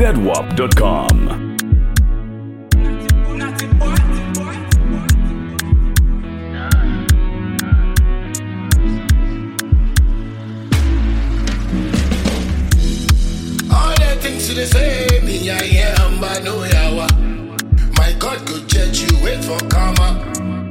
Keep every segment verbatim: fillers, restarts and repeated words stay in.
Z W A P dot com. They say me I am but no yawa. My God go judge you, wait for karma.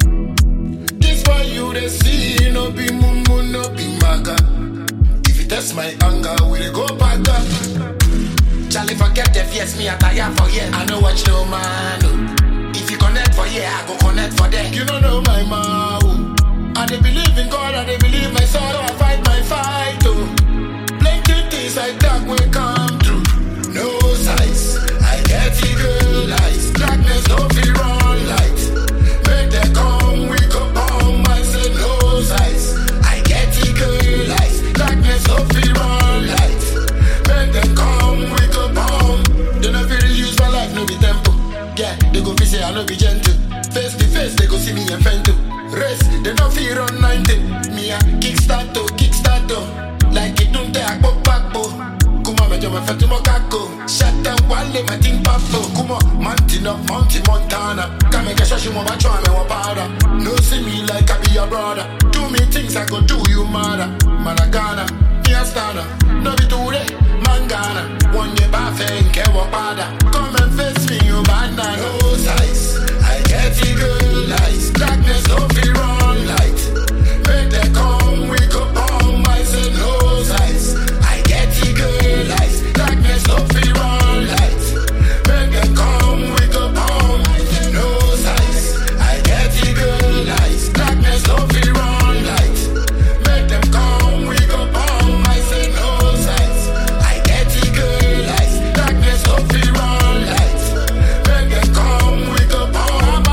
This for you they see, no be mumu, no be maga. If you test my anger, we'll go back up. Charlie forget the fears, me I tire for yeah. I know watch no man. No. If you connect for yeah, I go connect for that. You don't know my mouth. I they believe in God, I they believe my soul. I fight my fight. Oh. Plenty things I dark will come true. No size, I get it girl eyes. Darkness no fear on light. Make them come, we go bomb. I say no size, I get it girl eyes. Darkness no fear on light. Make them come, we go bomb. They no feel use my life, no be tempo. Yeah, they go feel say I no be gentle. Face to face, they go see me and fento. Race, they no fear on ninety. Me a kickstart to kickstart to. Like it don't take a back bo. Yo me fettu mo kako. Shut down wale my ting papo. Kumo mountain up, mountain Montana. Kame kesha shimo bachwa me wapada. No see me like I be your brother. Do me things I go do you mother. Managana, me a stana. No be today, mangana. One ye bafe nke wapada. Come and face me you banana. No size, I get it girl eyes. Darkness no fear on light. Make them come, we go bomb. I say no size, I get it girl eyes. Darkness no fear on light. Make them come, we go bomb. No size, I get it girl eyes. Darkness no fear on light. Make them come, we go bomb. I say no size, I get it girl eyes. Darkness no fear on light. Make them come, we go bomb.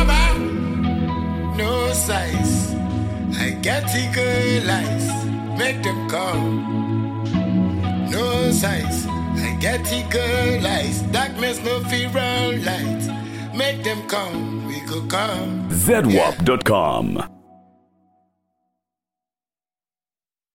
No size, I get it girl eyes. Make them come. No size, I get it girl eyes. Darkness no fear on light. Make them come, we go come. Z W A P dot com.